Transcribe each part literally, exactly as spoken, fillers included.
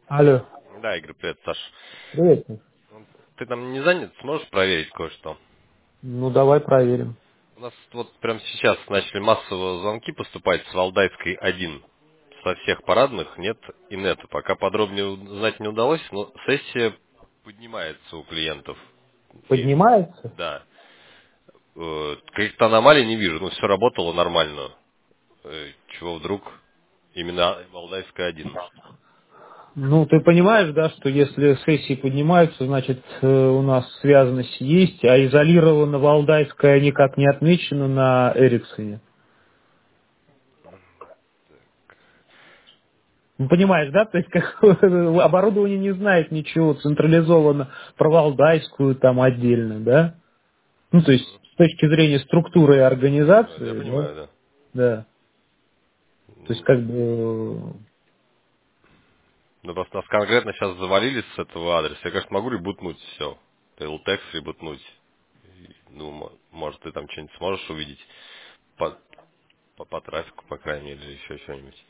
Алло, Да, Игорь, привет, Саш. привет. Ты там не занят? Сможешь проверить кое-что? Ну, давай проверим. У нас вот прямо сейчас начали массово звонки поступать с Валдайской один. Со всех парадных нет инета. Пока подробнее узнать не удалось, но сессия поднимается у клиентов. И Поднимается? да, э, каких-то аномалий не вижу. Ну, все работало нормально. Э, Чего вдруг именно Валдайская один? Ну, ты понимаешь, да, что если сессии поднимаются, значит, э, у нас связанность есть, а изолирована Валдайская никак не отмечена на Эриксоне. Ну, понимаешь, да, то есть как, оборудование не знает ничего централизованно про Валдайскую там отдельно, да? Ну, то есть с точки зрения структуры и Ну, это я организации, да, понимаю, да. да. То есть Ну, как бы. Ну, просто нас конкретно сейчас завалили с этого адреса. Я, конечно, могу ребутнуть все. Tailtex ребутнуть. И, ну, мо- может, ты там что-нибудь сможешь увидеть по, по, по трафику, по крайней мере, или еще что-нибудь.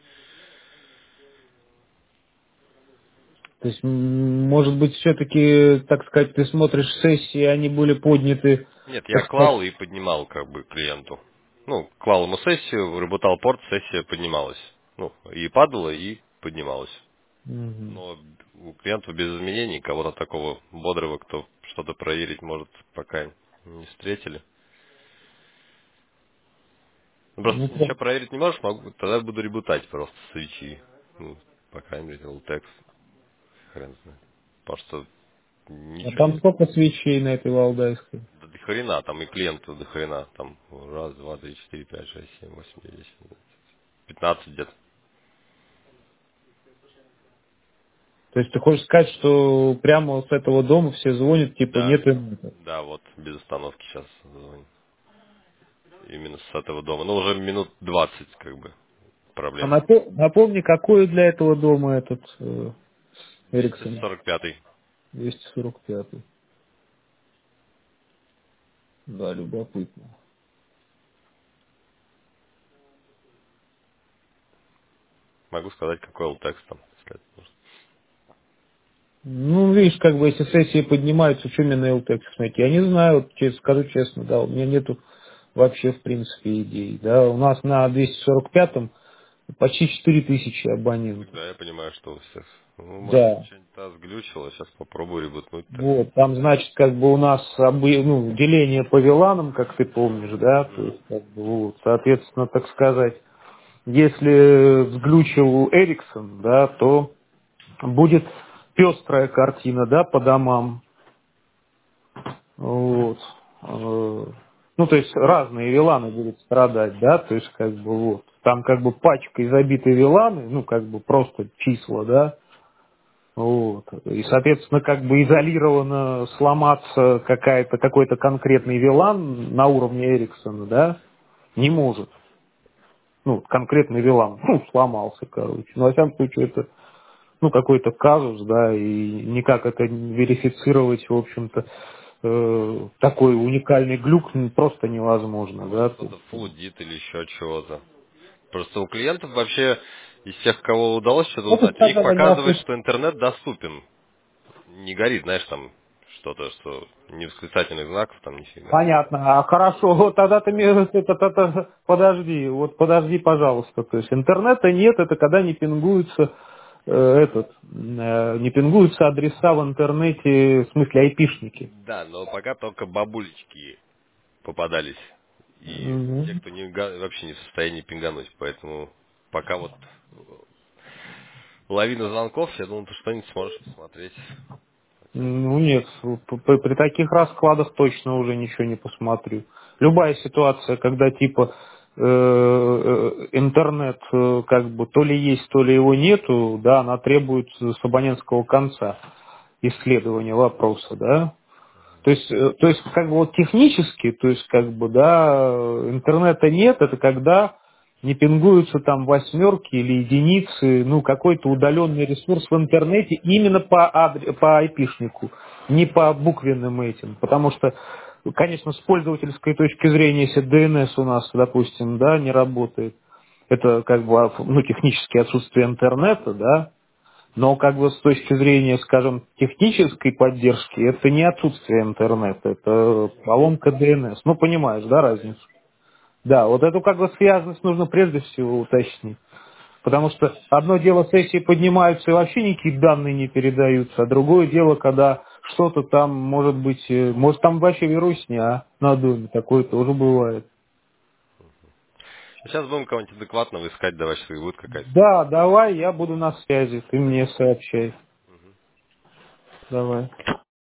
То есть, м, может быть, все-таки, так сказать, ты смотришь сессии, они были подняты, Нет, я так сказать. клал и поднимал как бы клиенту. Ну, клал ему сессию, работал порт, сессия поднималась. Ну, и падала, и поднималась. Мгм. Но у клиентов без изменений, кого-то такого бодрого, кто что-то проверить может, пока не встретили. Ну, Ну, просто про- ничего проверить не можешь, могу, тогда буду ребутать просто свечи. Ну, по крайней мере, LTEX, хрен знает. Потому что а ничего там не... сколько свечей на этой Валдайской? Да до хрена, там и клиентов до хрена. Там раз, два, три, четыре, пять, шесть, семь, восемь, девять, десять, пятнадцать где-то. То есть ты хочешь сказать, что прямо с этого дома все звонят, типа, Да, нет интернета? да, вот, без остановки сейчас звонит. Именно с этого дома. Ну, уже минут двадцать, как бы, А проблем. напо- напомни, какой для этого дома этот э, двести Эриксон? сорок пятый. двести сорок пятый. Да, любопытно. Могу сказать, какой LTEX там, если это нужно. Ну, видишь, как бы, если сессии поднимаются, что мне на ЛТЭК смотреть? Я не знаю, вот, честно, скажу честно, да, у меня нету вообще, в принципе, идей, да. У нас на двести сорок пятом почти четыре тысячи абонентов. Тогда я понимаю, что у всех... Ну, может, Да. что-нибудь раз глючило, сейчас попробую ребутнуть тогда. Вот, там, значит, как бы у нас обы- ну, деление по виланам, как ты помнишь, да, то Мгм. есть, как бы, вот, соответственно, так сказать, если взглючил Эриксон, да, то будет пестрая картина, да, по домам. Вот. Э, Ну, то есть разные виланы будут страдать, да, то есть как бы вот. Там как бы пачкой забиты виланы, ну, как бы просто числа, да, вот. И, соответственно, как бы изолированно сломаться какая-то, какой-то конкретный вилан на уровне Эриксона, да, не может. Ну, конкретный вилан, ну, сломался, короче. Ну, во всяком случае, это ну, какой-то казус, да, и никак это не верифицировать, в общем-то, э, такой уникальный глюк просто невозможно, Может, да. То кто-то есть, флудит или еще чего-то. Просто у клиентов вообще, из тех, кого удалось что-то это узнать, у них сказали, не показывает, осуществ- что интернет доступен. Не горит, знаешь, там что-то, что ни восклицательных знаков, там нифига. Понятно. А хорошо, вот тогда ты мне это, это- это- подожди, вот подожди, пожалуйста. То есть интернета нет, это когда не пингуются э, этот, э, не пингуются адреса в интернете, в смысле айпишники. Да, но пока только бабулечки попадались. И те, Мгм. кто не, га- вообще не в состоянии пингануть. Поэтому пока вот лавина звонков, я думаю, ты что-нибудь сможешь посмотреть. Хотя бы. Ну нет, п- п- при таких раскладах точно уже ничего не посмотрю. Любая ситуация, когда типа э, э, интернет э, как бы то ли есть, то ли его нету, да, она требует с абонентского конца исследования вопроса, да. То есть, э, то есть, как бы вот технически, то есть, как бы, да, интернета нет, это когда не пингуются там восьмерки или единицы, ну, какой-то удаленный ресурс в интернете именно по, адре- по айпишнику, не по буквенным этим. Потому что, конечно, с пользовательской точки зрения, если ди эн эс у нас, допустим, да, не работает, это как бы, ну, технически отсутствие интернета, да, Но как бы с точки зрения, скажем, технической поддержки, это не отсутствие интернета, это поломка ди эн эс. Ну, понимаешь, да, разницу? Да, вот эту как бы связанность нужно прежде всего уточнить. Потому что одно дело, сессии поднимаются и вообще никакие данные не передаются, а другое дело, когда что-то там может быть, э, может там вообще вирусня на доме, такое тоже бывает. Сейчас будем кого-нибудь адекватного искать, давай, если будет какая-то. Да, давай, я буду на связи, ты мне сообщай. Давай.